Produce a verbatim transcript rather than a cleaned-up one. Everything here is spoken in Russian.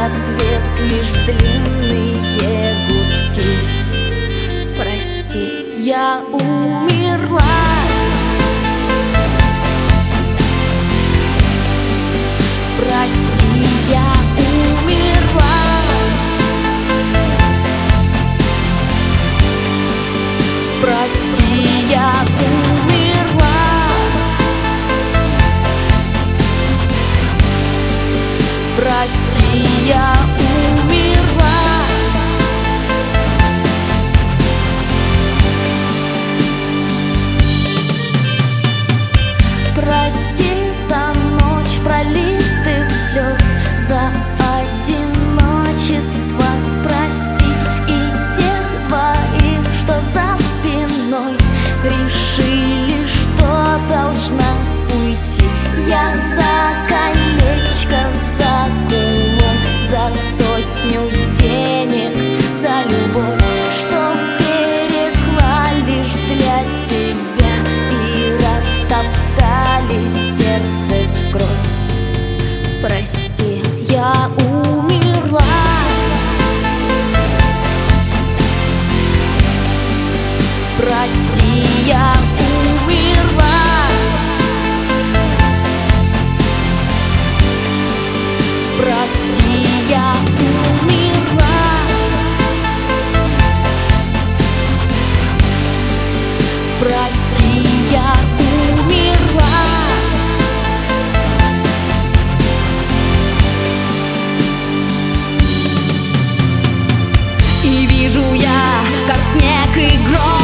ответ лишь длинные гудки. Прости, я умерла. Прости, я умерла. Прости, я умерла. Прости, я умерла. Прости за ночь пролитых слез, за одиночество. Прости и тех двоих, что за спиной решили, что должна уйти. Я за колечко, за кулон, за сотню денег, за любовь, что берегла лишь для тебя, и растоптали сердце в кровь. Прости, я умерла. Прости, я умерла. Прости, я умерла. Прости, я умерла. И вижу я, как снег и гром